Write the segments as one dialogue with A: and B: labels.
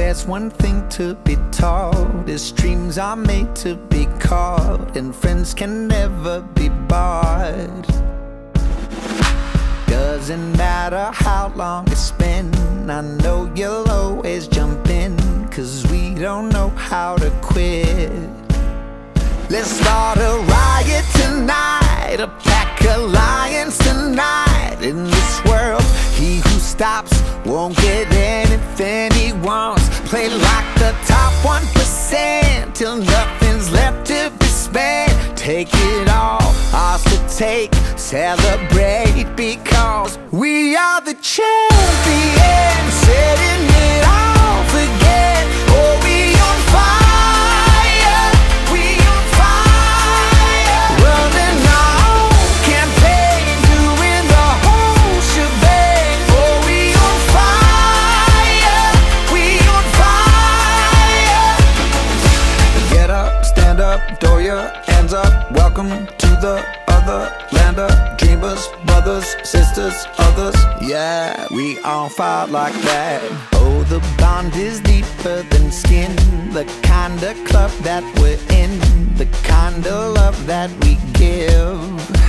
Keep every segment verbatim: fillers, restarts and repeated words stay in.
A: there's one thing to be taught, is dreams are made to be caught, and friends can never be bought. Doesn't matter how long it's been, I know you'll always jump in, 'cause we don't know how to quit. Let's start a riot tonight, a pack of lions tonight. In this world, he who stops won't get anything he wants. Play like the top one percent till nothing's left to be spent. Take it all, ours to take, celebrate, because we are the champions, setting it off again. Oh, we on fire, we on fire, running our own campaign, doing the whole shebang. Oh, we on fire, we on fire. Get up, stand up, throw your hands up. Welcome to the other land of dreamers, brothers, sisters, others. Yeah, we on fire like that. Oh, the bond is deeper than skin, the kind of club that we're in, the kind of love that we give.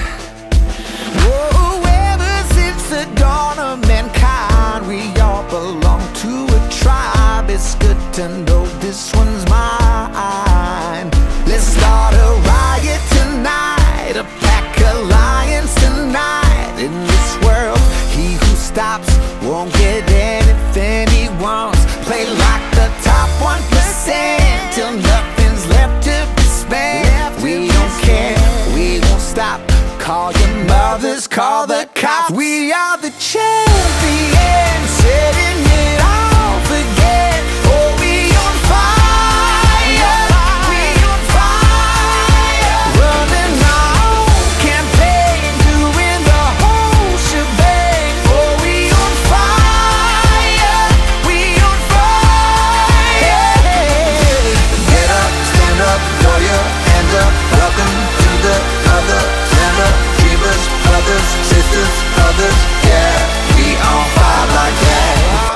A: Whoa, ever since the dawn of mankind, we all belong to a tribe. It's good to know this one's mine. Let's start a riot tonight, a pack of lions tonight. In this world, he who stops won't get anything he wants. Play like the top one percent till nothing's left to be spent. We don't care, we won't stop. Call your mothers, call the cops. We are the champions, setting it off again. Oh, we on fire, we on fire, running our own campaign, doing the whole shebang. Oh, we on fire, we on fire. Get up, stand up, throw your hands up. Welcome to the other land of dreamers, brothers, sisters, others. Yeah, we on fire like that.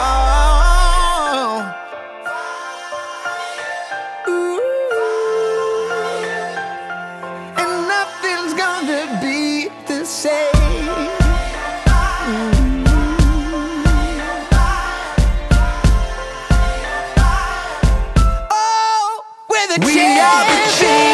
A: Ooh. And nothing's gonna be the same. Oh, we're the champions.